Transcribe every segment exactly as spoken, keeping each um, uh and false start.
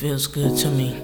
feels good to me.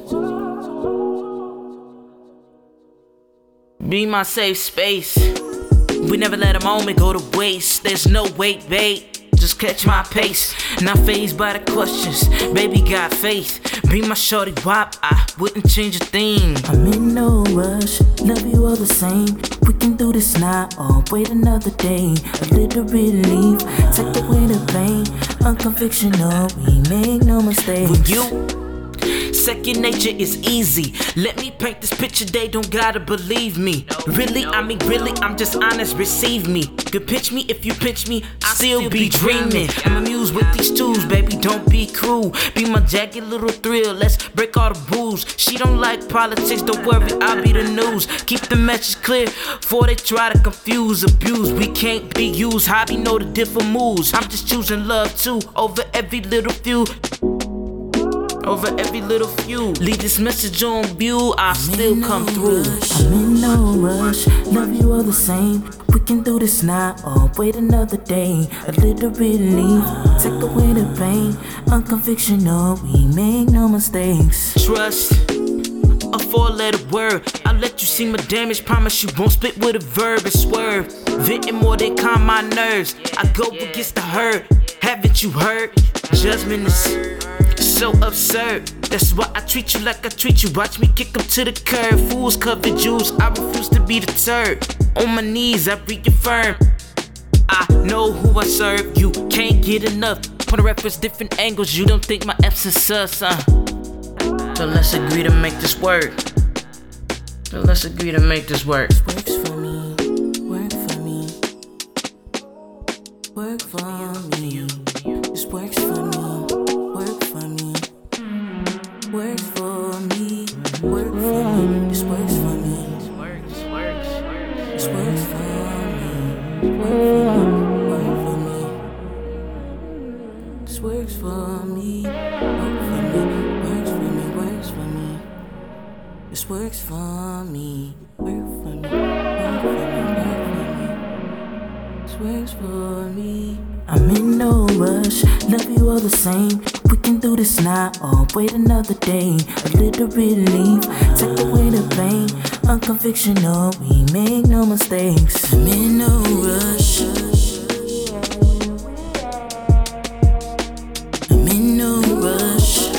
Be my safe space. We never let a moment go to waste. There's no wait, babe. Just catch my pace. Not fazed by the questions. Baby got faith. Be my shorty wop. I wouldn't change a thing. I'm in no rush. Love you all the same. We can do this now or wait another day. A little relief. Take away the pain. Unconventional. We make no mistakes. When you second nature is easy. Let me paint this picture, they don't gotta believe me. Really, I mean really, I'm just honest, receive me. Could pinch me if you pinch me, I'll still be dreaming. I'm amused with these tools, baby, don't be cruel. Be my jagged little thrill, let's break all the rules. She don't like politics, don't worry, I'll be the news. Keep the message clear, before they try to confuse, abuse. We can't be used, hobby know the different moves. I'm just choosing love too, over every little few. Over every little few. Leave this message on view, I'll still no come through. Rush. I'm in no rush, love you all the same. We can do this now or wait another day. A little relief, take away the pain. Unconventional, we make no mistakes. Trust, a four-letter word. I'll let you see my damage, promise you won't split with a verb and swerve. Venting more than calm my nerves. I go against the herd, haven't you heard? Judgment is so absurd. That's why I treat you like I treat you. Watch me kick them to the curb. Fools cover Jews, I refuse to be deterred. On my knees, I reaffirm. I know who I serve, you can't get enough. Point of reference, different angles, you don't think my F's is sus, uh. So let's agree to make this work. So let's agree to make this work. Works for me, work for me. Work for me, this works for me. Work for me, works for me. Work for me, this works for me. Works, works, This works for me. Work for me, work for me. This works for me. Work for me, works for me, works for me. This works for me. Work for me, work for me, work for me. This works for me. I'm in no rush, love you all the same. We can do this now or wait another day. A little relief, take away the pain. Unconventional, we make no mistakes. I'm in no rush. I'm in no rush.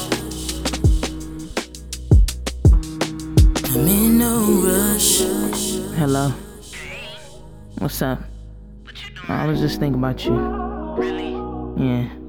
I'm in no rush. Hello. What's up? I was just thinking about you. Really? Yeah.